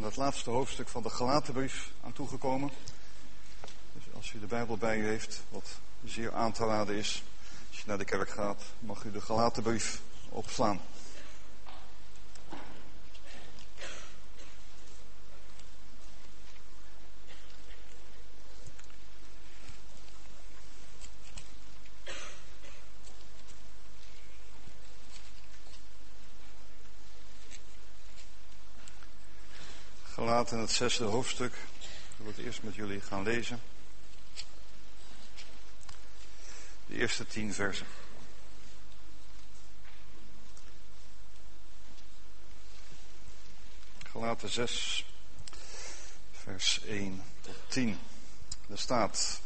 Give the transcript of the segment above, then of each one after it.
het laatste hoofdstuk van de Galatenbrief aan toegekomen. Dus als u de Bijbel bij u heeft, wat zeer aan te raden is, als je naar de kerk gaat, mag u de Galatenbrief opslaan. Galaten, het 6e hoofdstuk. Ik wil het eerst met jullie gaan lezen. De eerste 10 versen. Galaten 6, vers 1 tot 10. Daar staat: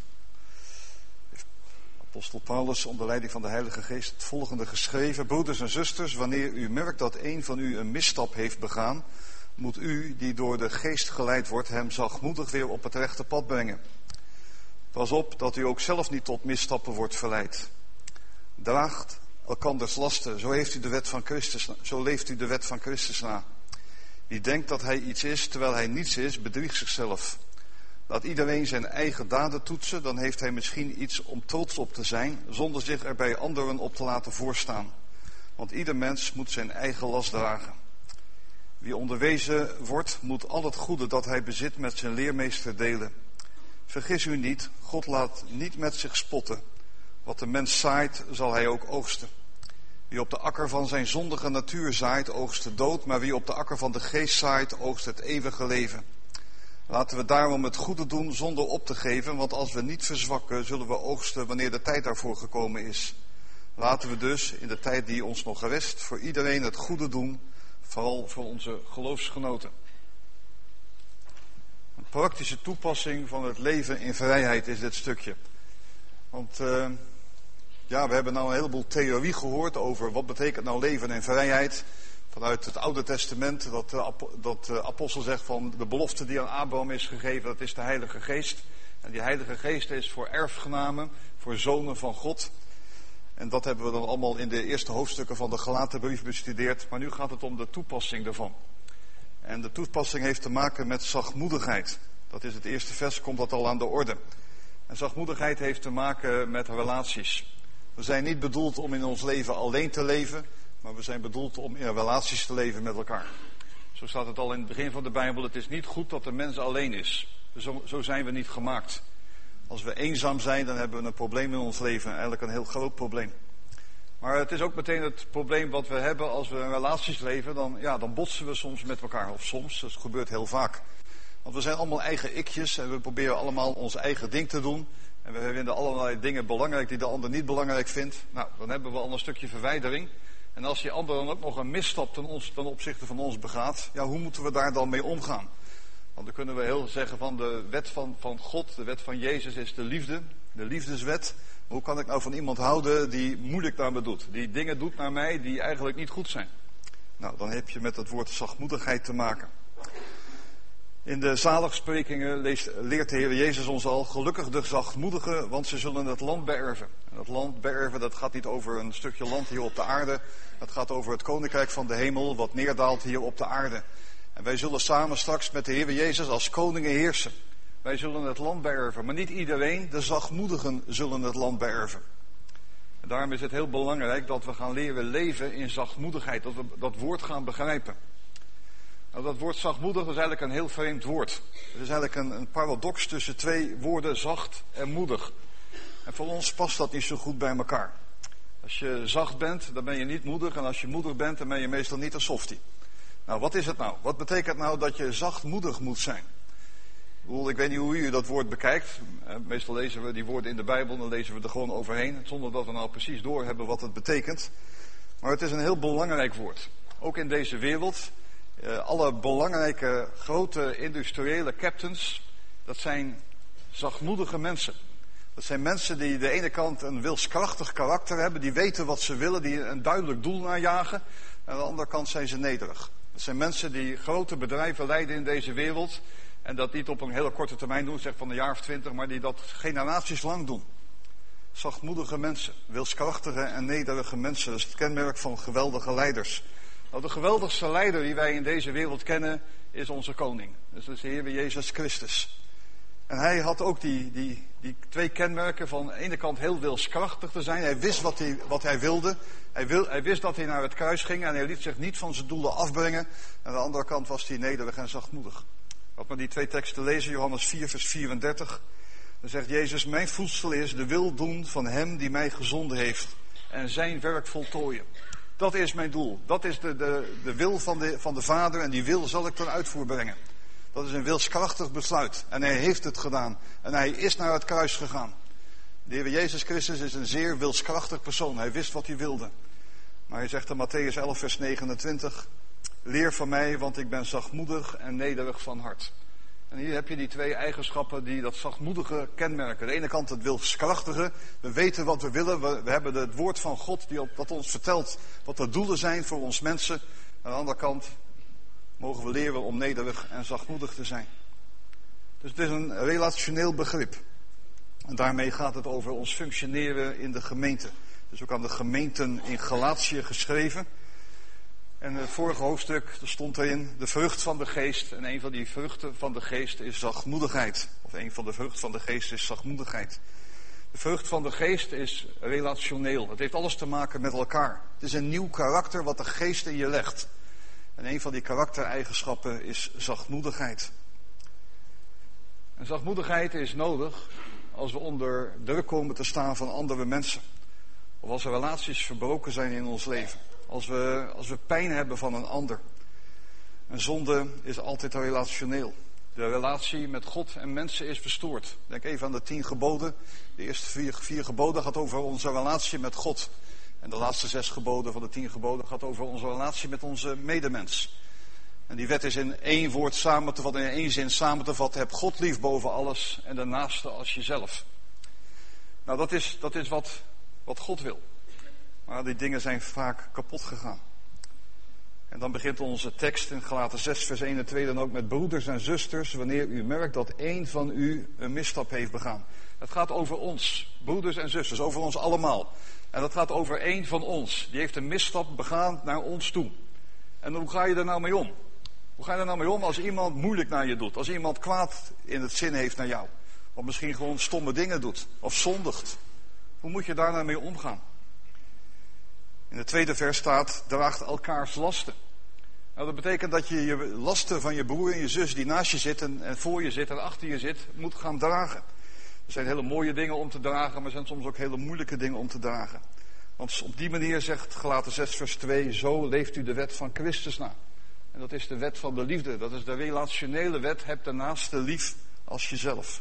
Apostel Paulus onder leiding van de Heilige Geest het volgende geschreven: Broeders en zusters, wanneer u merkt dat een van u een misstap heeft begaan, moet u, die door de Geest geleid wordt, hem zachtmoedig weer op het rechte pad brengen. Pas op dat u ook zelf niet tot misstappen wordt verleid. Draagt elkanders lasten, zo leeft u de wet van Christus na. Wie denkt dat hij iets is, terwijl hij niets is, bedriegt zichzelf. Laat iedereen zijn eigen daden toetsen, dan heeft hij misschien iets om trots op te zijn, zonder zich er bij anderen op te laten voorstaan. Want ieder mens moet zijn eigen last dragen. Wie onderwezen wordt, moet al het goede dat hij bezit met zijn leermeester delen. Vergis u niet, God laat niet met zich spotten. Wat de mens zaait, zal hij ook oogsten. Wie op de akker van zijn zondige natuur zaait, oogst de dood, maar wie op de akker van de geest zaait, oogst het eeuwige leven. Laten we daarom het goede doen zonder op te geven, want als we niet verzwakken, zullen we oogsten wanneer de tijd daarvoor gekomen is. Laten we dus, in de tijd die ons nog rest, voor iedereen het goede doen, vooral voor onze geloofsgenoten. Een praktische toepassing van het leven in vrijheid is dit stukje. Want we hebben nou een heleboel theorie gehoord over wat betekent nou leven in vrijheid. Vanuit het Oude Testament, dat de apostel zegt van de belofte die aan Abraham is gegeven, dat is de Heilige Geest. En die Heilige Geest is voor erfgenamen, voor zonen van God. En dat hebben we dan allemaal in de eerste hoofdstukken van de Galatenbrief bestudeerd. Maar nu gaat het om de toepassing daarvan. En de toepassing heeft te maken met zachtmoedigheid. Dat is het eerste vers, komt dat al aan de orde. En zachtmoedigheid heeft te maken met relaties. We zijn niet bedoeld om in ons leven alleen te leven, maar we zijn bedoeld om in relaties te leven met elkaar. Zo staat het al in het begin van de Bijbel: het is niet goed dat de mens alleen is. Zo zijn we niet gemaakt. Als we eenzaam zijn, dan hebben we een probleem in ons leven. Eigenlijk een heel groot probleem. Maar het is ook meteen het probleem wat we hebben als we in relaties leven. Dan botsen we soms met elkaar. Of soms, dat gebeurt heel vaak. Want we zijn allemaal eigen ikjes en we proberen allemaal ons eigen ding te doen. En we vinden allerlei dingen belangrijk die de ander niet belangrijk vindt. Nou, dan hebben we al een stukje verwijdering. En als die ander dan ook nog een misstap ten opzichte van ons begaat, hoe moeten we daar dan mee omgaan? Want dan kunnen we heel zeggen van de wet van God, de wet van Jezus is de liefde, de liefdeswet. Hoe kan ik nou van iemand houden die moeilijk naar me doet, die dingen doet naar mij die eigenlijk niet goed zijn? Nou, dan heb je met het woord zachtmoedigheid te maken. In de zaligsprekingen leert de Heer Jezus ons al: gelukkig de zachtmoedigen, want ze zullen het land beërven. En het land beërven, dat gaat niet over een stukje land hier op de aarde. Het gaat over het koninkrijk van de hemel, wat neerdaalt hier op de aarde. En wij zullen samen straks met de Heer Jezus als koningen heersen. Wij zullen het land beërven, maar niet iedereen, de zachtmoedigen zullen het land beërven. En daarom is het heel belangrijk dat we gaan leren leven in zachtmoedigheid, dat we dat woord gaan begrijpen. Nou, dat woord zachtmoedig is eigenlijk een heel vreemd woord. Het is eigenlijk een paradox tussen twee woorden, zacht en moedig. En voor ons past dat niet zo goed bij elkaar. Als je zacht bent, dan ben je niet moedig. En als je moedig bent, dan ben je meestal niet een softie. Nou, wat is het nou? Wat betekent nou dat je zachtmoedig moet zijn? Ik weet niet hoe u dat woord bekijkt. Meestal lezen we die woorden in de Bijbel, dan lezen we er gewoon overheen, zonder dat we nou precies doorhebben wat het betekent. Maar het is een heel belangrijk woord. Ook in deze wereld. Alle belangrijke, grote industriële captains, dat zijn zachtmoedige mensen. Dat zijn mensen die aan de ene kant een wilskrachtig karakter hebben, die weten wat ze willen, die een duidelijk doel najagen. En aan de andere kant zijn ze nederig. Dat zijn mensen die grote bedrijven leiden in deze wereld. En dat niet op een hele korte termijn doen, zeg van een jaar of 20, maar die dat generaties lang doen. Zachtmoedige mensen, wilskrachtige en nederige mensen, dat is het kenmerk van geweldige leiders. Nou, de geweldigste leider die wij in deze wereld kennen is onze koning. Dus dat is de Heer Jezus Christus. En hij had ook die twee kenmerken van aan de ene kant heel wilskrachtig te zijn. Hij wist wat hij wilde. Hij wist dat hij naar het kruis ging en hij liet zich niet van zijn doelen afbrengen. Aan de andere kant was hij nederig en zachtmoedig. Laat maar die twee teksten lezen, Johannes 4 vers 34. Dan zegt Jezus, mijn voedsel is de wil doen van hem die mij gezonden heeft. En zijn werk voltooien. Dat is mijn doel. Dat is de wil van de Vader en die wil zal ik ten uitvoer brengen. Dat is een wilskrachtig besluit. En hij heeft het gedaan. En hij is naar het kruis gegaan. De Heer Jezus Christus is een zeer wilskrachtig persoon. Hij wist wat hij wilde. Maar hij zegt in Mattheüs 11 vers 29. Leer van mij, want ik ben zachtmoedig en nederig van hart. En hier heb je die twee eigenschappen die dat zachtmoedige kenmerken. Aan de ene kant het wilskrachtige. We weten wat we willen. We hebben het woord van God dat ons vertelt wat de doelen zijn voor ons mensen. Aan de andere kant mogen we leren om nederig en zachtmoedig te zijn. Dus het is een relationeel begrip. En daarmee gaat het over ons functioneren in de gemeente. Dus ook aan de gemeenten in Galatië geschreven. En het vorige hoofdstuk stond erin de vrucht van de geest. En een van die vruchten van de geest is zachtmoedigheid. Of een van de vruchten van de geest is zachtmoedigheid. De vrucht van de geest is relationeel. Het heeft alles te maken met elkaar. Het is een nieuw karakter wat de geest in je legt. En een van die karaktereigenschappen is zachtmoedigheid. En zachtmoedigheid is nodig als we onder druk komen te staan van andere mensen. Of als er relaties verbroken zijn in ons leven. Als we pijn hebben van een ander. Een zonde is altijd relationeel. De relatie met God en mensen is verstoord. Denk even aan de 10 geboden. De eerste 4 geboden gaat over onze relatie met God. En de laatste 6 geboden van de 10 geboden gaat over onze relatie met onze medemens. En die wet is in één woord samen te vatten, in één zin samen te vatten. Heb God lief boven alles en de naaste als jezelf. Nou, dat is wat God wil. Maar die dingen zijn vaak kapot gegaan. En dan begint onze tekst in Galaten 6 vers 1 en 2 dan ook met broeders en zusters, wanneer u merkt dat één van u een misstap heeft begaan. Het gaat over ons, broeders en zusters, over ons allemaal. En dat gaat over één van ons. Die heeft een misstap begaan naar ons toe. En hoe ga je er nou mee om? Hoe ga je er nou mee om als iemand moeilijk naar je doet? Als iemand kwaad in het zin heeft naar jou? Of misschien gewoon stomme dingen doet? Of zondigt? Hoe moet je daar nou mee omgaan? In het tweede vers staat, draagt elkaars lasten. Nou, dat betekent dat je je lasten van je broer en je zus die naast je zitten en voor je zit en achter je zit, moet gaan dragen. Er zijn hele mooie dingen om te dragen, maar er zijn soms ook hele moeilijke dingen om te dragen. Want op die manier zegt Galaten 6 vers 2, zo leeft u de wet van Christus na. En dat is de wet van de liefde, dat is de relationele wet, heb de naaste lief als jezelf.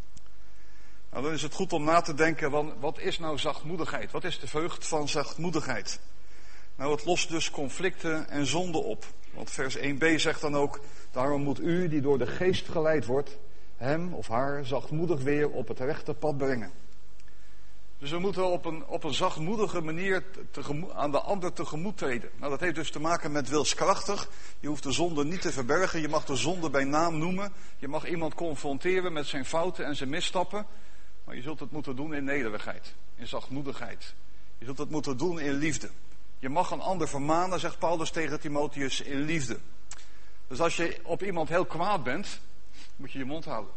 Nou, dan is het goed om na te denken, wat is nou zachtmoedigheid? Wat is de vrucht van zachtmoedigheid? Nou, het lost dus conflicten en zonden op. Want vers 1b zegt dan ook, daarom moet u, die door de geest geleid wordt, hem of haar zachtmoedig weer op het rechte pad brengen. Dus we moeten op een zachtmoedige manier aan de ander tegemoet treden. Nou, dat heeft dus te maken met wilskrachtig. Je hoeft de zonde niet te verbergen. Je mag de zonde bij naam noemen. Je mag iemand confronteren met zijn fouten en zijn misstappen. Maar je zult het moeten doen in nederigheid, in zachtmoedigheid. Je zult het moeten doen in liefde. Je mag een ander vermanen, zegt Paulus tegen Timotheus, in liefde. Dus als je op iemand heel kwaad bent, moet je je mond houden.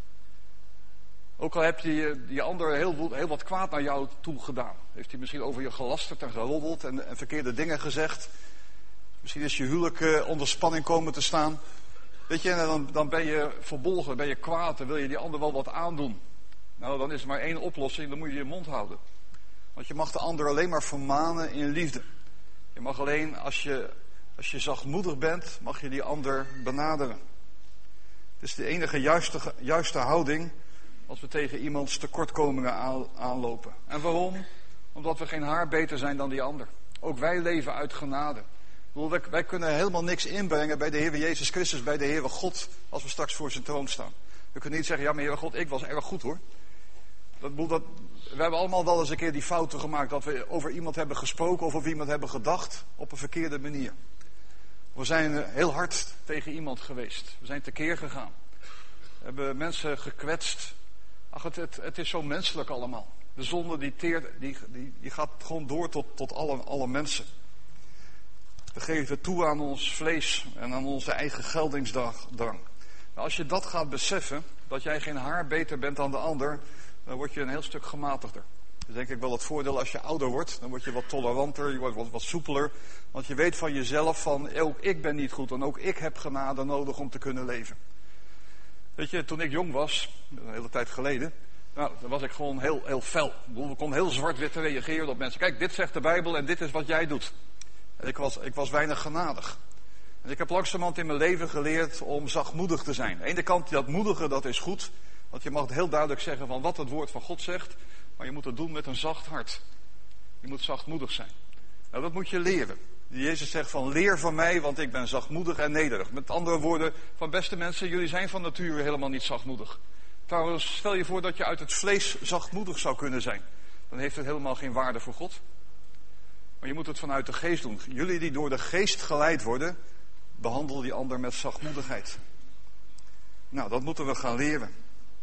Ook al heb je die ander heel wat kwaad naar jou toe gedaan. Heeft hij misschien over je gelasterd en geroddeld en verkeerde dingen gezegd. Misschien is je huwelijk onder spanning komen te staan. Weet je, en dan ben je verbolgen, ben je kwaad en wil je die ander wel wat aandoen. Nou, dan is er maar één oplossing, dan moet je je mond houden. Want je mag de ander alleen maar vermanen in liefde. Je mag alleen, als je zachtmoedig bent, mag je die ander benaderen. Het is de enige juiste houding als we tegen iemands tekortkomingen aanlopen. En waarom? Omdat we geen haar beter zijn dan die ander. Ook wij leven uit genade. Wij kunnen helemaal niks inbrengen bij de Heer Jezus Christus, bij de Heere God, als we straks voor zijn troon staan. We kunnen niet zeggen, ja maar Heere God, ik was erg goed hoor. We hebben allemaal wel eens een keer die fouten gemaakt dat we over iemand hebben gesproken of over iemand hebben gedacht op een verkeerde manier. We zijn heel hard tegen iemand geweest. We zijn tekeer gegaan. We hebben mensen gekwetst. Ach, het is zo menselijk allemaal. De zonde die gaat gewoon door tot alle mensen. We geven toe aan ons vlees en aan onze eigen geldingsdrang. Maar als je dat gaat beseffen, dat jij geen haar beter bent dan de ander, dan word je een heel stuk gematigder. Dat is denk ik wel het voordeel als je ouder wordt. Dan word je wat toleranter, je wordt wat soepeler. Want je weet van jezelf van, ook ik ben niet goed en ook ik heb genade nodig om te kunnen leven. Weet je, toen ik jong was, een hele tijd geleden, dan was ik gewoon heel fel. Ik kon heel zwart-wit reageren op mensen. Kijk, dit zegt de Bijbel en dit is wat jij doet. En ik was weinig genadig. En ik heb langzamerhand in mijn leven geleerd om zachtmoedig te zijn. Aan de ene kant, dat moedige, dat is goed. Want je mag heel duidelijk zeggen van wat het woord van God zegt. Maar je moet het doen met een zacht hart. Je moet zachtmoedig zijn. Nou, dat moet je leren. Jezus zegt van leer van mij, want ik ben zachtmoedig en nederig. Met andere woorden, van beste mensen, jullie zijn van nature helemaal niet zachtmoedig. Trouwens, stel je voor dat je uit het vlees zachtmoedig zou kunnen zijn. Dan heeft het helemaal geen waarde voor God. Maar je moet het vanuit de geest doen. Jullie die door de geest geleid worden, behandel die ander met zachtmoedigheid. Nou, dat moeten we gaan leren.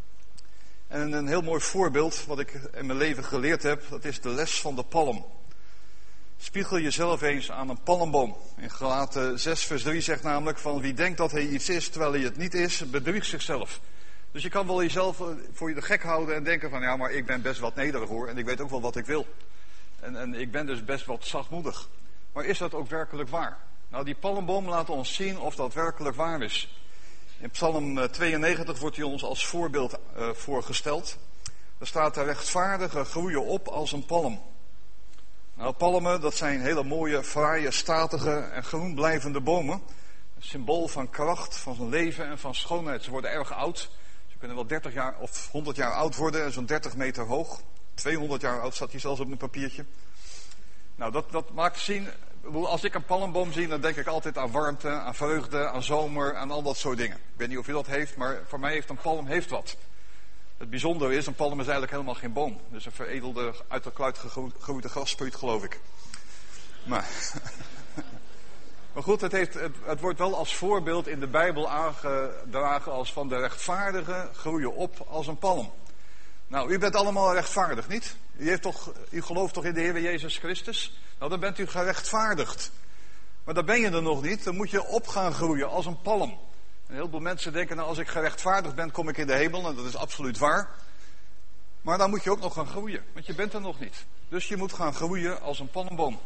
En een heel mooi voorbeeld wat ik in mijn leven geleerd heb, dat is de les van de palm. Spiegel jezelf eens aan een palmboom. In Galaten 6 vers 3 zegt namelijk van wie denkt dat hij iets is terwijl hij het niet is, bedriegt zichzelf. Dus je kan wel jezelf voor je de gek houden en denken van ja, maar ik ben best wat nederig hoor en ik weet ook wel wat ik wil. En ik ben dus best wat zachtmoedig. Maar is dat ook werkelijk waar? Nou, die palmboom laat ons zien of dat werkelijk waar is. In Psalm 92 wordt hij ons als voorbeeld voorgesteld. Er staat de rechtvaardigen groeien op als een palm. Nou, palmen, dat zijn hele mooie, fraaie, statige en groen blijvende bomen. Een symbool van kracht, van zijn leven en van schoonheid. Ze worden erg oud. Ze kunnen wel 30 jaar of 100 jaar oud worden en zo'n 30 meter hoog. 200 jaar oud staat hij zelfs op mijn papiertje. Nou, dat maakt zien. Als ik een palmboom zie, dan denk ik altijd aan warmte, aan vreugde, aan zomer, aan al dat soort dingen. Ik weet niet of u dat heeft, maar voor mij heeft een palm wat. Het bijzondere is, een palm is eigenlijk helemaal geen boom. Dus een veredelde, uit de kluit gegroeide grasspuit, geloof ik. Maar goed, het wordt wel als voorbeeld in de Bijbel aangedragen als van de rechtvaardigen groeien op als een palm. Nou, u bent allemaal rechtvaardig, niet? U gelooft toch in de Heer Jezus Christus? Nou, dan bent u gerechtvaardigd. Maar dan ben je er nog niet. Dan moet je op gaan groeien als een palm. En heel veel mensen denken, nou, als ik gerechtvaardigd ben, kom ik in de hemel. En dat is absoluut waar. Maar dan moet je ook nog gaan groeien. Want je bent er nog niet. Dus je moet gaan groeien als een palmboom.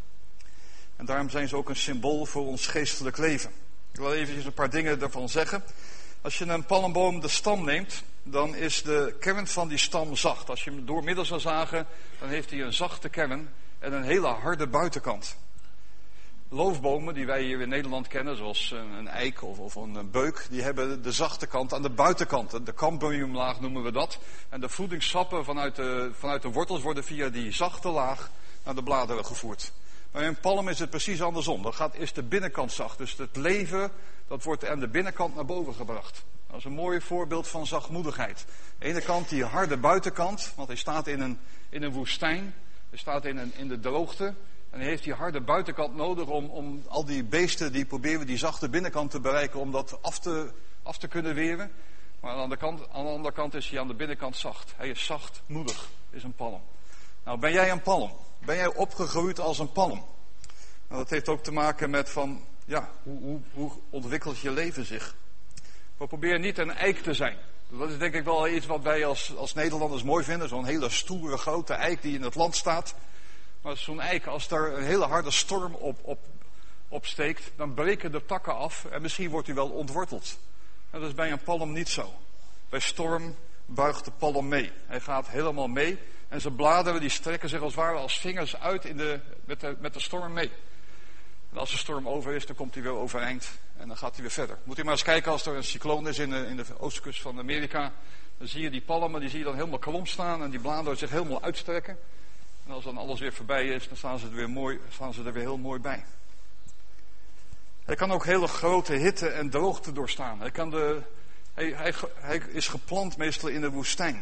En daarom zijn ze ook een symbool voor ons geestelijk leven. Ik wil even een paar dingen daarvan zeggen. Als je een palmboom de stam neemt, dan is de kern van die stam zacht. Als je hem doormidden zou zagen, dan heeft hij een zachte kern en een hele harde buitenkant. Loofbomen die wij hier in Nederland kennen, zoals een eik of een beuk, die hebben de zachte kant aan de buitenkant. De cambiumlaag noemen we dat. En de voedingssappen vanuit de wortels worden via die zachte laag naar de bladeren gevoerd. Maar in een palm is het precies andersom. Dan is de binnenkant zacht. Dus het leven, dat wordt aan de binnenkant naar boven gebracht. Dat is een mooi voorbeeld van zachtmoedigheid. Aan de ene kant die harde buitenkant, want hij staat in een woestijn. Hij staat in de droogte. En hij heeft die harde buitenkant nodig om al die beesten die proberen die zachte binnenkant te bereiken, om dat af te kunnen weren. Maar aan de andere kant is hij aan de binnenkant zacht. Hij is zachtmoedig, is een palm. Nou, ben jij een palm? Ben jij opgegroeid als een palm? Nou, dat heeft ook te maken met van, ja, hoe ontwikkelt je leven zich? We proberen niet een eik te zijn. Dat is denk ik wel iets wat wij als Nederlanders mooi vinden. Zo'n hele stoere grote eik die in het land staat. Maar zo'n eik, als daar een hele harde storm op steekt, dan breken de takken af en misschien wordt hij wel ontworteld. En dat is bij een palm niet zo. Bij storm buigt de palm mee. Hij gaat helemaal mee en zijn bladeren die strekken zich als het ware als vingers uit met de storm mee. En als de storm over is, dan komt hij weer overeind en dan gaat hij weer verder. Moet u maar eens kijken als er een cycloon is in de oostkust van Amerika. Dan zie je die palmen, die zie je dan helemaal krom staan en die bladeren zich helemaal uitstrekken. En als dan alles weer voorbij is, dan staan ze er weer heel mooi bij. Hij kan ook hele grote hitte en droogte doorstaan. Hij is geplant meestal in de woestijn.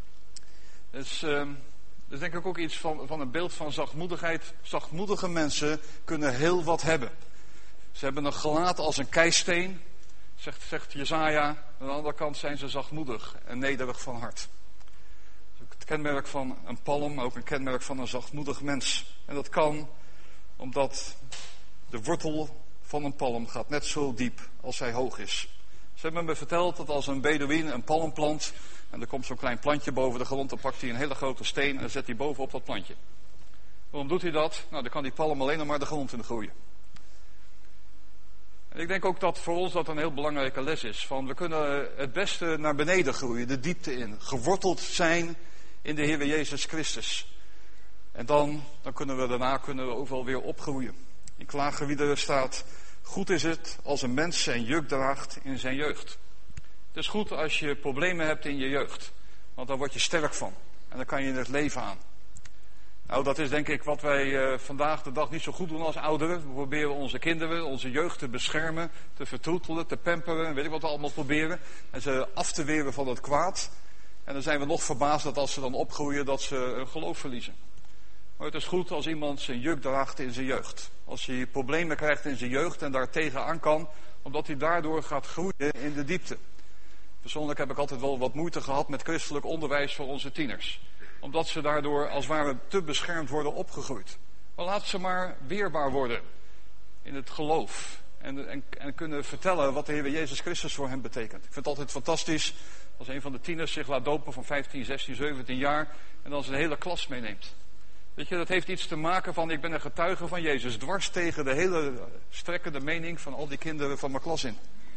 Dus denk ik ook iets van een beeld van zachtmoedigheid. Zachtmoedige mensen kunnen heel wat hebben. Ze hebben een gelaat als een keisteen, zegt Jesaja. Aan de andere kant zijn ze zachtmoedig en nederig van hart. Het kenmerk van een palm, maar ook een kenmerk van een zachtmoedig mens. En dat kan omdat De wortel van een palm gaat net zo diep als hij hoog is. Ze hebben me verteld dat als een Bedouin een palm plant en er komt zo'n klein plantje boven de grond, dan pakt hij een hele grote steen en dan zet hij bovenop dat plantje. Waarom doet hij dat? Nou, dan kan die palm alleen nog maar de grond in groeien. En ik denk ook dat voor ons dat een heel belangrijke les is. Van we kunnen het beste naar beneden groeien, de diepte in. Geworteld zijn in de Heer Jezus Christus. En dan kunnen we daarna ook wel weer opgroeien. In Klaagliederen staat: goed is het als een mens zijn juk draagt in zijn jeugd. Het is goed als je problemen hebt in je jeugd. Want daar word je sterk van. En dan kan je in het leven aan. Nou, dat is denk ik wat wij vandaag de dag niet zo goed doen als ouderen. We proberen onze kinderen, onze jeugd te beschermen, te vertroetelen, te pamperen, weet ik wat we allemaal proberen. En ze af te weren van het kwaad. En dan zijn we nog verbaasd dat als ze dan opgroeien, dat ze hun geloof verliezen. Maar het is goed als iemand zijn juk draagt in zijn jeugd. Als hij problemen krijgt in zijn jeugd en daar tegenaan kan, omdat hij daardoor gaat groeien in de diepte. Persoonlijk heb ik altijd wel wat moeite gehad met christelijk onderwijs voor onze tieners. Omdat ze daardoor als het ware te beschermd worden opgegroeid. Maar laat ze maar weerbaar worden in het geloof. En kunnen vertellen wat de Heer Jezus Christus voor hen betekent. Ik vind het altijd fantastisch als een van de tieners zich laat dopen van 15, 16, 17 jaar. En dan zijn hele klas meeneemt. Weet je, dat heeft iets te maken van: ik ben een getuige van Jezus. Dwars tegen de hele strekkende mening van al die kinderen van mijn klas in.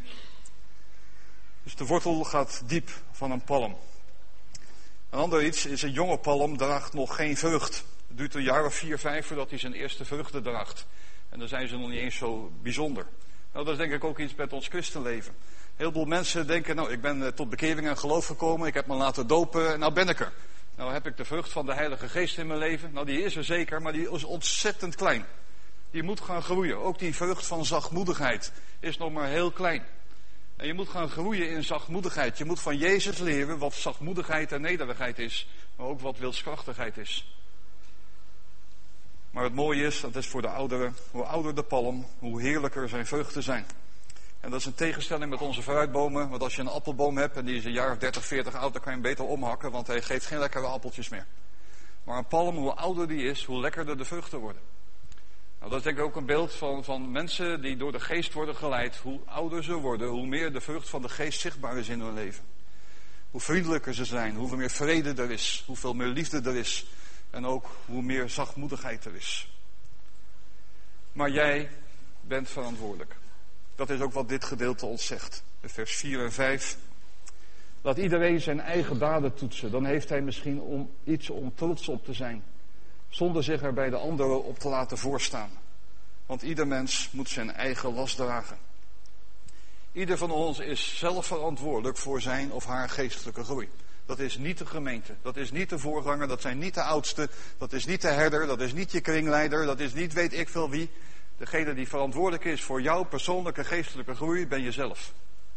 Dus de wortel gaat diep van een palm. Een ander iets is: een jonge palm draagt nog geen vrucht. Het duurt een jaar of 4, 5 voordat hij zijn eerste vruchten draagt. En dan zijn ze nog niet eens zo bijzonder. Nou, dat is denk ik ook iets met ons christenleven. Heel veel mensen denken: nou, ik ben tot bekering en geloof gekomen, ik heb me laten dopen en nou ben ik er. Nou heb ik de vrucht van de Heilige Geest in mijn leven. Nou, die is er zeker, maar die is ontzettend klein. Die moet gaan groeien. Ook die vrucht van zachtmoedigheid is nog maar heel klein. En je moet gaan groeien in zachtmoedigheid. Je moet van Jezus leren wat zachtmoedigheid en nederigheid is. Maar ook wat wilskrachtigheid is. Maar het mooie is, dat is voor de ouderen, hoe ouder de palm, hoe heerlijker zijn vruchten zijn. En dat is een tegenstelling met onze fruitbomen. Want als je een appelboom hebt en die is een jaar of 30, 40 oud, dan kan je hem beter omhakken, want hij geeft geen lekkere appeltjes meer. Maar een palm, hoe ouder die is, hoe lekkerder de vruchten worden. Nou, dat is denk ik ook een beeld van mensen die door de geest worden geleid. Hoe ouder ze worden, hoe meer de vrucht van de geest zichtbaar is in hun leven. Hoe vriendelijker ze zijn, hoeveel meer vrede er is, hoeveel meer liefde er is. En ook hoe meer zachtmoedigheid er is. Maar jij bent verantwoordelijk. Dat is ook wat dit gedeelte ons zegt. In vers 4 en 5. Laat iedereen zijn eigen daden toetsen. Dan heeft hij misschien iets om trots op te zijn. Zonder zich er bij de anderen op te laten voorstaan. Want ieder mens moet zijn eigen last dragen. Ieder van ons is zelf verantwoordelijk voor zijn of haar geestelijke groei. Dat is niet de gemeente, dat is niet de voorganger, dat zijn niet de oudsten, dat is niet de herder, dat is niet je kringleider, dat is niet weet ik veel wie. Degene die verantwoordelijk is voor jouw persoonlijke geestelijke groei, ben jezelf.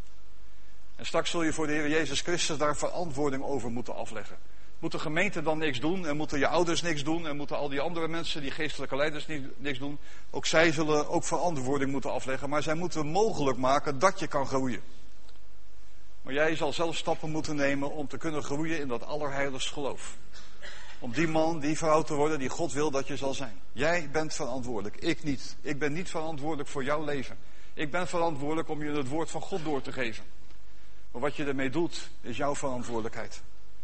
En straks zul je voor de Heer Jezus Christus daar verantwoording over moeten afleggen. Moet de gemeente dan niks doen en moeten je ouders niks doen en moeten al die andere mensen, die geestelijke leiders niks doen. Ook zij zullen ook verantwoording moeten afleggen, maar zij moeten mogelijk maken dat je kan groeien. Maar jij zal zelf stappen moeten nemen om te kunnen groeien in dat allerheiligst geloof. Om die man, die vrouw te worden die God wil dat je zal zijn. Jij bent verantwoordelijk, ik niet. Ik ben niet verantwoordelijk voor jouw leven. Ik ben verantwoordelijk om je het woord van God door te geven. Maar wat je ermee doet, is jouw verantwoordelijkheid.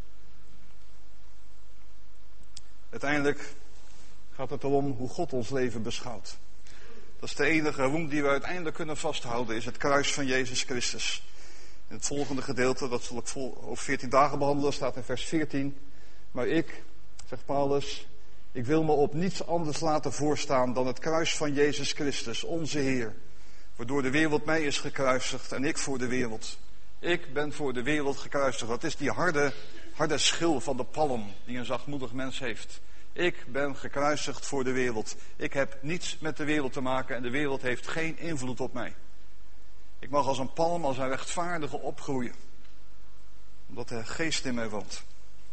Uiteindelijk gaat het erom hoe God ons leven beschouwt. Dat is de enige roem die we uiteindelijk kunnen vasthouden, is het kruis van Jezus Christus. In het volgende gedeelte, dat zal ik over 14 dagen behandelen, staat in vers 14. Maar ik, zegt Paulus, ik wil me op niets anders laten voorstaan dan het kruis van Jezus Christus, onze Heer. Waardoor de wereld mij is gekruisigd en ik voor de wereld. Ik ben voor de wereld gekruisigd. Dat is die harde schil van de palm die een zachtmoedig mens heeft. Ik ben gekruisigd voor de wereld. Ik heb niets met de wereld te maken en de wereld heeft geen invloed op mij. Ik mag als een palm, als een rechtvaardige opgroeien. Omdat de geest in mij woont.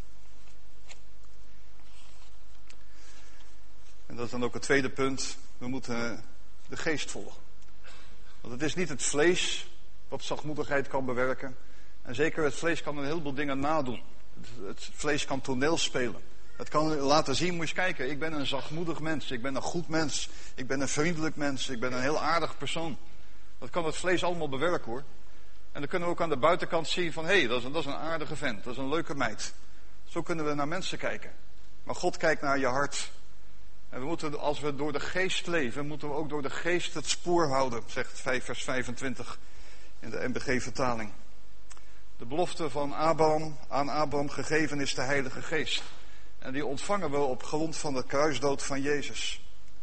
En dat is dan ook het tweede punt. We moeten de geest volgen. Want het is niet het vlees wat zachtmoedigheid kan bewerken. En zeker het vlees kan een heleboel dingen nadoen. Het vlees kan toneel spelen. Het kan laten zien, moet je kijken, ik ben een zachtmoedig mens, ik ben een goed mens, ik ben een vriendelijk mens, ik ben een heel aardig persoon. Dat kan het vlees allemaal bewerken hoor. En dan kunnen we ook aan de buitenkant zien van, hé, dat is een aardige vent, dat is een leuke meid. Zo kunnen we naar mensen kijken. Maar God kijkt naar je hart. En we moeten, als we door de geest leven, moeten we ook door de geest het spoor houden, zegt 5 vers 25 in de NBG-vertaling. De belofte van aan Abraham gegeven is de Heilige Geest. En die ontvangen we op grond van de kruisdood van Jezus.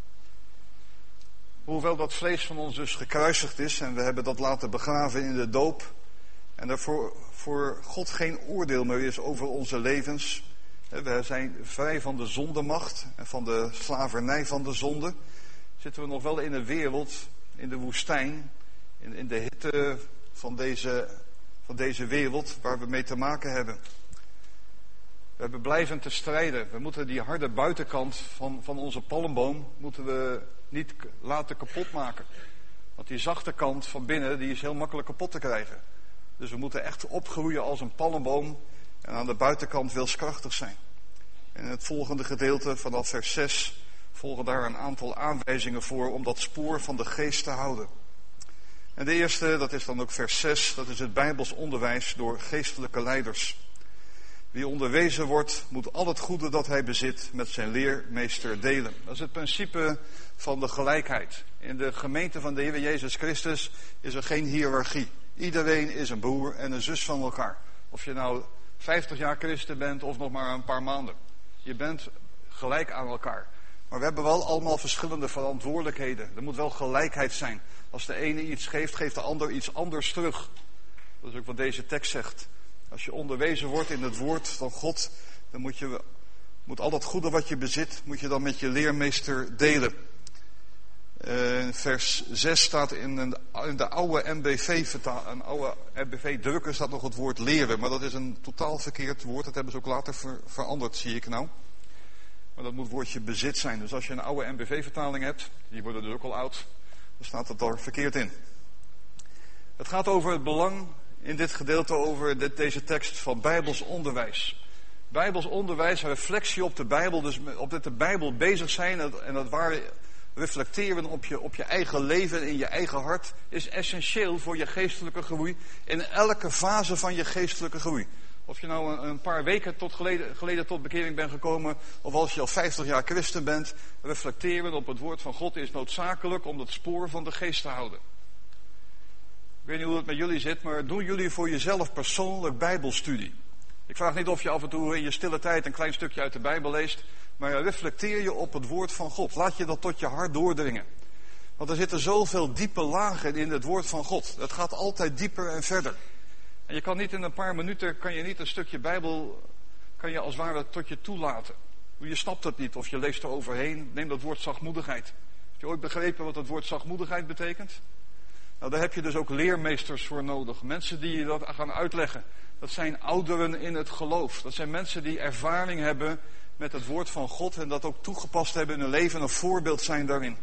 Hoewel dat vlees van ons dus gekruisigd is en we hebben dat laten begraven in de doop. En er voor God geen oordeel meer is over onze levens. We zijn vrij van de zondemacht en van de slavernij van de zonde. Zitten we nog wel in een wereld, in de woestijn, in de hitte van deze wereld waar we mee te maken hebben. We hebben blijvend te strijden. We moeten die harde buitenkant van onze palmboom moeten we niet laten kapot maken. Want die zachte kant van binnen die is heel makkelijk kapot te krijgen. Dus we moeten echt opgroeien als een palmboom en aan de buitenkant wilskrachtig zijn. En in het volgende gedeelte vanaf vers 6 volgen daar een aantal aanwijzingen voor om dat spoor van de geest te houden. En de eerste, dat is dan ook vers 6, dat is het Bijbels onderwijs door geestelijke leiders. Wie onderwezen wordt, moet al het goede dat hij bezit met zijn leermeester delen. Dat is het principe van de gelijkheid. In de gemeente van de Heer Jezus Christus is er geen hiërarchie. Iedereen is een broer en een zus van elkaar. Of je nou 50 jaar christen bent of nog maar een paar maanden. Je bent gelijk aan elkaar. Maar we hebben wel allemaal verschillende verantwoordelijkheden. Er moet wel gelijkheid zijn. Als de ene iets geeft, geeft de ander iets anders terug. Dat is ook wat deze tekst zegt. Als je onderwezen wordt in het woord van God, dan moet al dat goede wat je bezit, moet je dan met je leermeester delen. Vers 6 staat in de oude MBV-drukker staat nog het woord leren. Maar dat is een totaal verkeerd woord. Dat hebben ze ook later veranderd, zie ik nou. Maar dat moet woordje bezit zijn. Dus als je een oude MBV-vertaling hebt, die worden dus ook al oud, dan staat het daar verkeerd in. Het gaat over het belang in dit gedeelte over deze tekst van Bijbels onderwijs. Bijbels onderwijs, reflectie op de Bijbel, dus op de Bijbel bezig zijn en dat ware reflecteren op je eigen leven en in je eigen hart is essentieel voor je geestelijke groei in elke fase van je geestelijke groei. Of je nou een paar weken geleden tot bekering bent gekomen, of als je al 50 jaar christen bent, reflecteren op het woord van God is noodzakelijk om dat spoor van de geest te houden. Ik weet niet hoe het met jullie zit, maar doen jullie voor jezelf persoonlijk bijbelstudie? Ik vraag niet of je af en toe in je stille tijd een klein stukje uit de Bijbel leest, maar reflecteer je op het woord van God. Laat je dat tot je hart doordringen. Want er zitten zoveel diepe lagen in het woord van God. Het gaat altijd dieper en verder. En je kan niet in een paar minuten, een stukje Bijbel, kan je als het ware tot je toelaten. Je snapt het niet of je leest er overheen. Neem dat woord zachtmoedigheid. Heb je ooit begrepen wat het woord zachtmoedigheid betekent? Nou, daar heb je dus ook leermeesters voor nodig. Mensen die je dat gaan uitleggen. Dat zijn ouderen in het geloof. Dat zijn mensen die ervaring hebben met het woord van God en dat ook toegepast hebben in hun leven en een voorbeeld zijn daarin.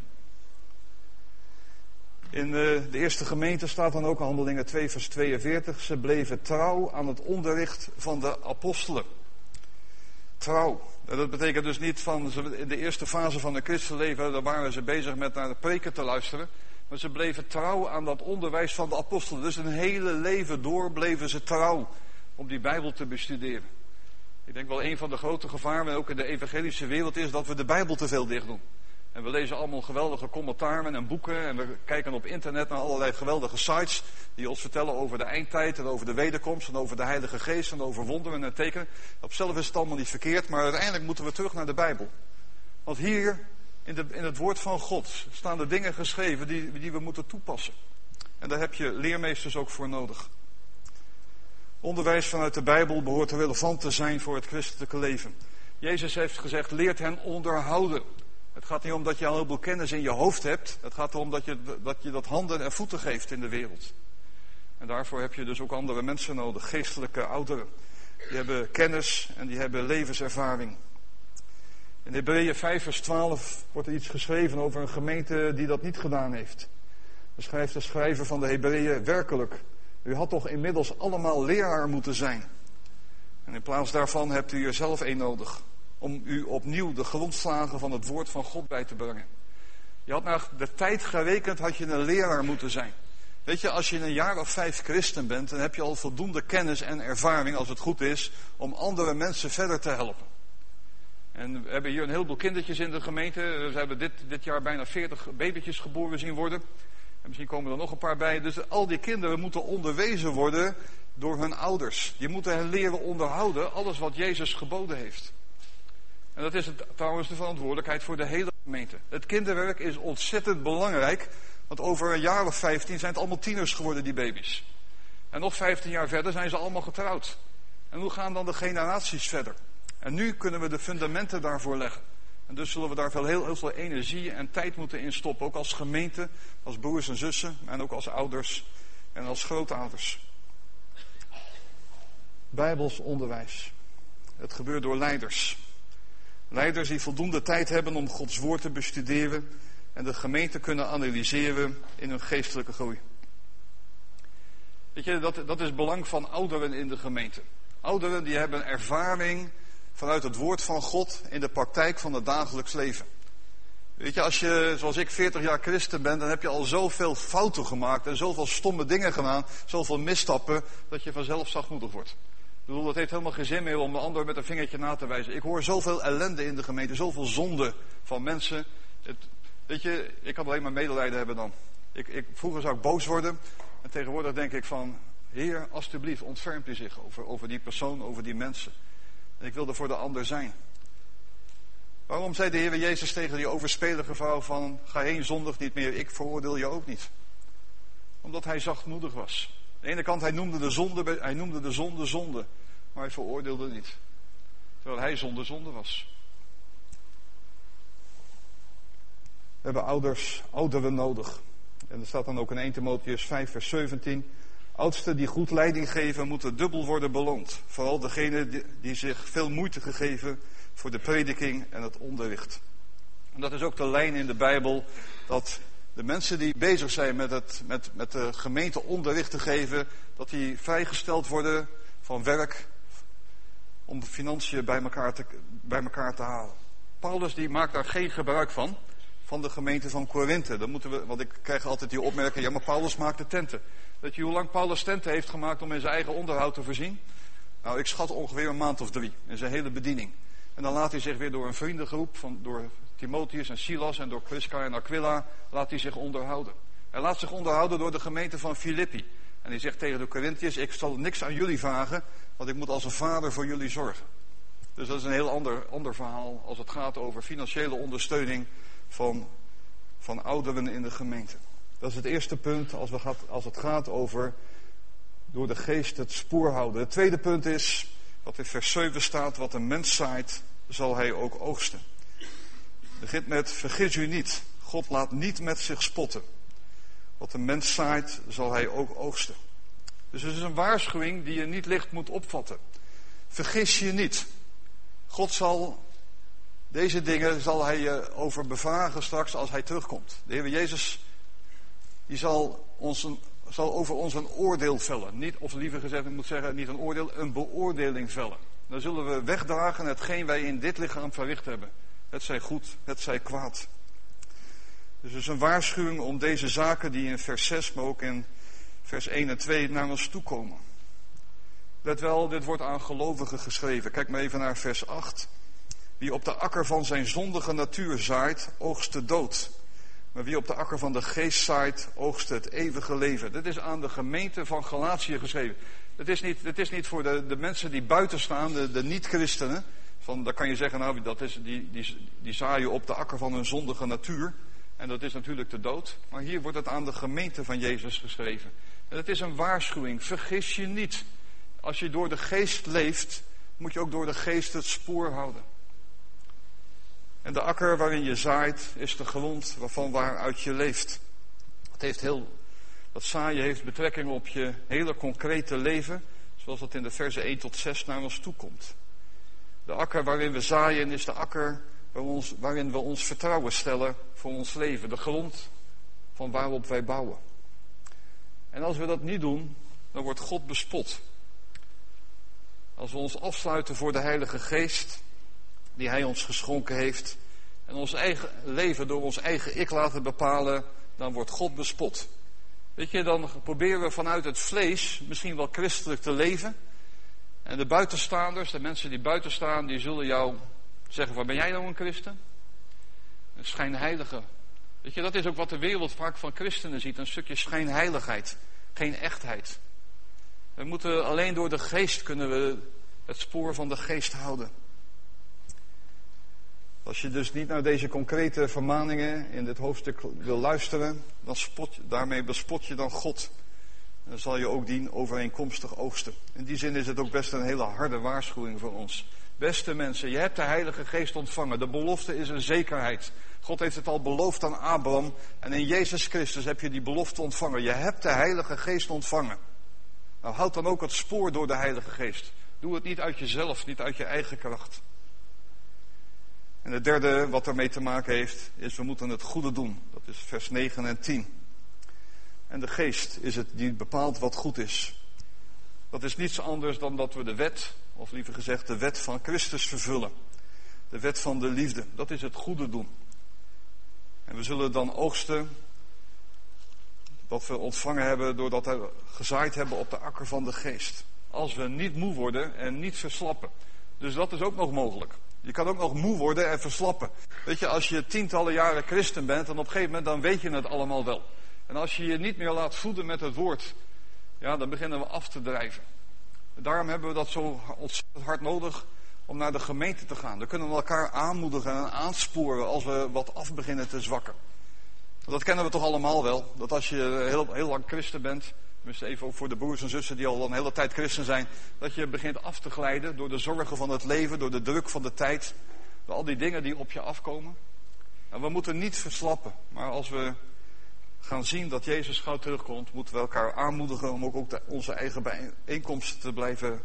In de eerste gemeente staat dan ook Handelingen 2 vers 42. Ze bleven trouw aan het onderricht van de apostelen. Trouw. Dat betekent dus niet van in de eerste fase van het christenleven, daar waren ze bezig met naar de preken te luisteren. Maar ze bleven trouw aan dat onderwijs van de apostelen. Dus een hele leven door bleven ze trouw om die Bijbel te bestuderen. Ik denk wel een van de grote gevaren, ook in de evangelische wereld, is dat we de Bijbel te veel dicht doen. En we lezen allemaal geweldige commentaren en boeken. En we kijken op internet naar allerlei geweldige sites die ons vertellen over de eindtijd en over de wederkomst en over de Heilige Geest en over wonderen en tekenen. Op zelf is het allemaal niet verkeerd, maar uiteindelijk moeten we terug naar de Bijbel. Want hier in het woord van God staan de dingen geschreven die we moeten toepassen. En daar heb je leermeesters ook voor nodig. Onderwijs vanuit de Bijbel behoort relevant te zijn voor het christelijke leven. Jezus heeft gezegd, leert hen onderhouden. Het gaat niet om dat je al heel veel kennis in je hoofd hebt. Het gaat erom dat je dat handen en voeten geeft in de wereld. En daarvoor heb je dus ook andere mensen nodig, geestelijke ouderen. Die hebben kennis en die hebben levenservaring. In Hebreeën 5 vers 12 wordt er iets geschreven over een gemeente die dat niet gedaan heeft. Dan schrijft de schrijver van de Hebreeën, werkelijk, u had toch inmiddels allemaal leraar moeten zijn. En in plaats daarvan hebt u er zelf één nodig. om u opnieuw de grondslagen van het woord van God bij te brengen. Je had naar de tijd gerekend, had je een leraar moeten zijn. Weet je, als je een jaar of 5 christen bent, dan heb je al voldoende kennis en ervaring, als het goed is, om andere mensen verder te helpen. En we hebben hier een heleboel kindertjes in de gemeente. We hebben dit jaar bijna 40 babytjes geboren zien worden. En misschien komen er nog een paar bij. Dus al die kinderen moeten onderwezen worden door hun ouders. Die moeten hen leren onderhouden, alles wat Jezus geboden heeft. En dat is trouwens de verantwoordelijkheid voor de hele gemeente. Het kinderwerk is ontzettend belangrijk. Want over een jaar of 15 zijn het allemaal tieners geworden, die baby's. En nog 15 jaar verder zijn ze allemaal getrouwd. En hoe gaan dan de generaties verder? En nu kunnen we de fundamenten daarvoor leggen. En dus zullen we daar heel veel energie en tijd moeten instoppen. Ook als gemeente, als broers en zussen. En ook als ouders en als grootouders. Bijbels onderwijs. Het gebeurt door leiders. Leiders die voldoende tijd hebben om Gods woord te bestuderen. En de gemeente kunnen analyseren in hun geestelijke groei. Weet je, dat is het belang van ouderen in de gemeente. Ouderen die hebben ervaring vanuit het woord van God in de praktijk van het dagelijks leven. Weet je, als je, zoals ik, 40 jaar christen bent, dan heb je al zoveel fouten gemaakt en zoveel stomme dingen gedaan, zoveel misstappen, dat je vanzelf zachtmoedig wordt. Ik bedoel, het heeft helemaal geen zin meer om de ander met een vingertje na te wijzen. Ik hoor zoveel ellende in de gemeente, zoveel zonde van mensen. Weet je, ik kan alleen maar medelijden hebben dan. Vroeger zou ik boos worden. En tegenwoordig denk ik van, Heer, alstublieft, ontfermt u zich over die persoon, over die mensen. En ik wil er voor de ander zijn. Waarom zei de Heer Jezus tegen die overspelige vrouw van, ga heen, zondig niet meer, ik veroordeel je ook niet. Omdat hij zachtmoedig was. Aan de ene kant, hij noemde de zonde zonde, maar hij veroordeelde niet. Terwijl hij zonde was. We hebben ouderen nodig. En er staat dan ook in 1 Timotheüs 5 vers 17. Oudsten die goed leiding geven moeten dubbel worden beloond. Vooral degenen die zich veel moeite gegeven voor de prediking en het onderricht. En dat is ook de lijn in de Bijbel, dat de mensen die bezig zijn met de gemeente onderricht te geven, dat die vrijgesteld worden van werk om financiën bij elkaar te halen. Paulus die maakt daar geen gebruik van de gemeente van Korinthe. Dan moeten we, want ik krijg altijd die opmerking, ja, maar Paulus maakte tenten. Weet je hoe lang Paulus tenten heeft gemaakt om in zijn eigen onderhoud te voorzien? Nou, ik schat ongeveer een maand of 3 in zijn hele bediening. En dan laat hij zich weer door een vriendengroep, door Timotheus en Silas en door Prisca en Aquila, laat hij zich onderhouden. Hij laat zich onderhouden door de gemeente van Filippi. En hij zegt tegen de Corinthiërs, ik zal niks aan jullie vragen, want ik moet als een vader voor jullie zorgen. Dus dat is een heel ander verhaal als het gaat over financiële ondersteuning van ouderen in de gemeente. Dat is het eerste punt als het gaat over door de geest het spoor houden. Het tweede punt is, wat in vers 7 staat, wat een mens zaait, zal hij ook oogsten. Het begint met, vergis u niet, God laat niet met zich spotten. Wat een mens zaait, zal hij ook oogsten. Dus het is een waarschuwing die je niet licht moet opvatten. Vergis je niet. God zal deze dingen zal hij je over bevragen straks als hij terugkomt. De Heer Jezus die zal over ons een oordeel vellen. Niet, of liever gezegd, ik moet zeggen, niet een oordeel, een beoordeling vellen. Dan zullen we wegdragen hetgeen wij in dit lichaam verricht hebben. Het zij goed, het zij kwaad. Dus het is een waarschuwing om deze zaken die in vers 6, maar ook in vers 1 en 2 naar ons toe komen. Let wel, dit wordt aan gelovigen geschreven. Kijk maar even naar vers 8. Wie op de akker van zijn zondige natuur zaait, oogst de dood. Maar wie op de akker van de geest zaait, oogst het eeuwige leven. Dit is aan de gemeente van Galatië geschreven. Het is niet voor de mensen die buiten staan, de niet-christenen. Dan kan je zeggen, nou, die zaaien op de akker van hun zondige natuur. En dat is natuurlijk de dood. Maar hier wordt het aan de gemeente van Jezus geschreven. En het is een waarschuwing. Vergis je niet. Als je door de geest leeft, moet je ook door de geest het spoor houden. En de akker waarin je zaait, is de grond waaruit je leeft. Dat zaaien heeft betrekking op je hele concrete leven, zoals dat in de versen 1 tot 6 naar ons toe komt. De akker waarin we zaaien is de akker waarin we ons vertrouwen stellen voor ons leven. De grond van waarop wij bouwen. En als we dat niet doen, dan wordt God bespot. Als we ons afsluiten voor de Heilige Geest, die hij ons geschonken heeft, en ons eigen leven door ons eigen ik laten bepalen, dan wordt God bespot. Weet je, dan proberen we vanuit het vlees misschien wel christelijk te leven. En de buitenstaanders, de mensen die buiten staan, die zullen jou zeggen, waar ben jij nou een christen? Een schijnheilige. Weet je, dat is ook wat de wereld vaak van christenen ziet, een stukje schijnheiligheid, geen echtheid. We moeten alleen door de geest kunnen we het spoor van de geest houden. Als je dus niet naar deze concrete vermaningen in dit hoofdstuk wil luisteren, dan daarmee bespot je dan God. En dan zal je ook dien overeenkomstig oogsten. In die zin is het ook best een hele harde waarschuwing voor ons. Beste mensen, je hebt de Heilige Geest ontvangen. De belofte is een zekerheid. God heeft het al beloofd aan Abraham. En in Jezus Christus heb je die belofte ontvangen. Je hebt de Heilige Geest ontvangen. Nou, houd dan ook het spoor door de Heilige Geest. Doe het niet uit jezelf, niet uit je eigen kracht. En het derde wat ermee te maken heeft, is we moeten het goede doen. Dat is vers 9 en 10. En de geest is het die bepaalt wat goed is. Dat is niets anders dan dat we de wet, of liever gezegd de wet van Christus vervullen. De wet van de liefde, dat is het goede doen. En we zullen dan oogsten wat we ontvangen hebben doordat we gezaaid hebben op de akker van de geest. Als we niet moe worden en niet verslappen. Dus dat is ook nog mogelijk. Je kan ook nog moe worden en verslappen. Weet je, als je tientallen jaren christen bent, dan op een gegeven moment dan weet je het allemaal wel. En als je je niet meer laat voeden met het woord, ja, dan beginnen we af te drijven. Daarom hebben we dat zo ontzettend hard nodig om naar de gemeente te gaan. Dan kunnen we elkaar aanmoedigen en aansporen als we wat af beginnen te zwakken. Dat kennen we toch allemaal wel. Dat als je heel lang christen bent, tenminste even ook voor de broers en zussen die al een hele tijd christen zijn, dat je begint af te glijden door de zorgen van het leven, door de druk van de tijd, door al die dingen die op je afkomen. En we moeten niet verslappen, maar als we gaan zien dat Jezus gauw terugkomt, moeten we elkaar aanmoedigen om ook onze eigen bijeenkomsten te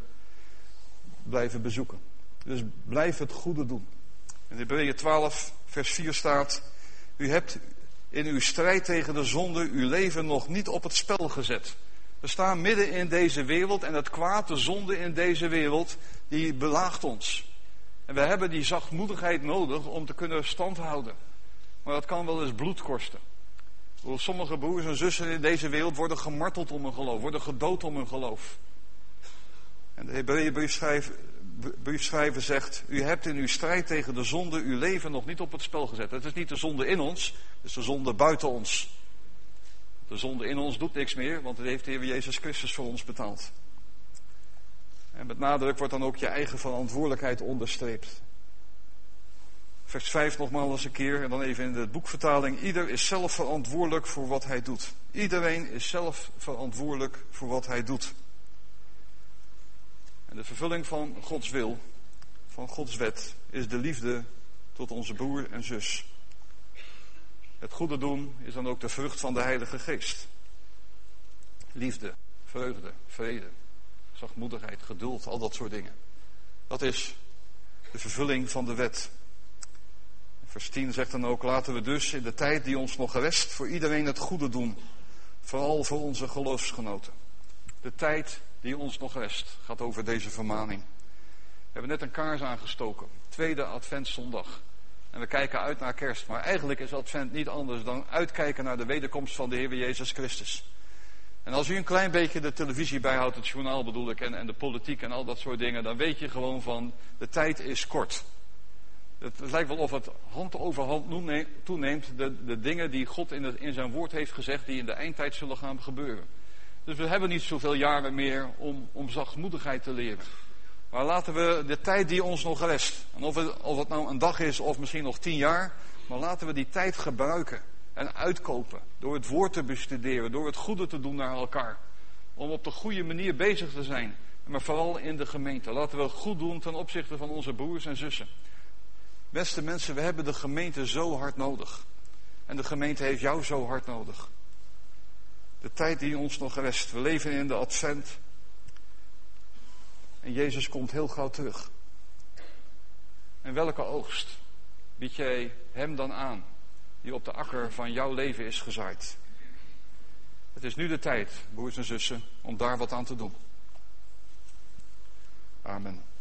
blijven bezoeken. Dus blijf het goede doen. In Hebreeën 12 vers 4 staat, u hebt in uw strijd tegen de zonde uw leven nog niet op het spel gezet. We staan midden in deze wereld en het kwaad, de zonde in deze wereld, die belaagt ons. En we hebben die zachtmoedigheid nodig om te kunnen standhouden. Maar dat kan wel eens bloed kosten. Sommige broers en zussen in deze wereld worden gemarteld om hun geloof, worden gedood om hun geloof. En de Hebreeënbriefschrijver zegt, u hebt in uw strijd tegen de zonde uw leven nog niet op het spel gezet. Het is niet de zonde in ons, het is de zonde buiten ons. De zonde in ons doet niks meer, want het heeft de Heer Jezus Christus voor ons betaald. En met nadruk wordt dan ook je eigen verantwoordelijkheid onderstreept. Vers 5 nogmaals een keer, en dan even in de boekvertaling. Ieder is zelf verantwoordelijk voor wat hij doet. Iedereen is zelf verantwoordelijk voor wat hij doet. En de vervulling van Gods wil, van Gods wet, is de liefde tot onze broer en zus. Het goede doen is dan ook de vrucht van de Heilige Geest. Liefde, vreugde, vrede, zachtmoedigheid, geduld, al dat soort dingen. Dat is de vervulling van de wet. Vers 10 zegt dan ook, laten we dus in de tijd die ons nog rest voor iedereen het goede doen. Vooral voor onze geloofsgenoten. De tijd die ons nog rest gaat over deze vermaning. We hebben net een kaars aangestoken. Tweede Adventszondag. En we kijken uit naar kerst. Maar eigenlijk is Advent niet anders dan uitkijken naar de wederkomst van de Heer Jezus Christus. En als u een klein beetje de televisie bijhoudt, het journaal bedoel ik, en de politiek en al dat soort dingen, dan weet je gewoon van, de tijd is kort. Het lijkt wel of het hand over hand toeneemt, de dingen die God in zijn woord heeft gezegd, die in de eindtijd zullen gaan gebeuren. Dus we hebben niet zoveel jaren meer om zachtmoedigheid te leren. Maar laten we de tijd die ons nog rest, en of het nou een dag is of misschien nog 10 jaar, maar laten we die tijd gebruiken en uitkopen. Door het woord te bestuderen, door het goede te doen naar elkaar. Om op de goede manier bezig te zijn, maar vooral in de gemeente. Laten we goed doen ten opzichte van onze broers en zussen. Beste mensen, we hebben de gemeente zo hard nodig. En de gemeente heeft jou zo hard nodig. De tijd die ons nog rest. We leven in de Advent. En Jezus komt heel gauw terug. En welke oogst bied jij hem dan aan, die op de akker van jouw leven is gezaaid? Het is nu de tijd, broers en zussen, om daar wat aan te doen. Amen.